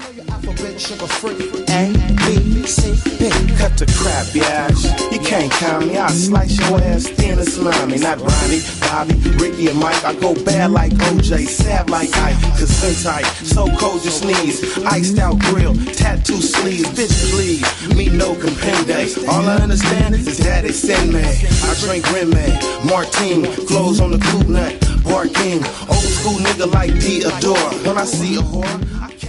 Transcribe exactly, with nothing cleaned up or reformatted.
know your alphabet sugar free. A, B, C, D. Cut the crap, bitch. You can't count me. I slice your ass thin and slimy. Not Ronnie, Bobby, Ricky, and Mike. I go bad like O J, sad like Ike. Gesundheit, so cold you sneeze. Iced out grill, tattoo sleeves. Bitch, please, me no compende. All I understand is that they send me. I drink Remy, Martine, flows on the coupe nut. Barking, old school nigga like Theodore. When I see a whore, I can't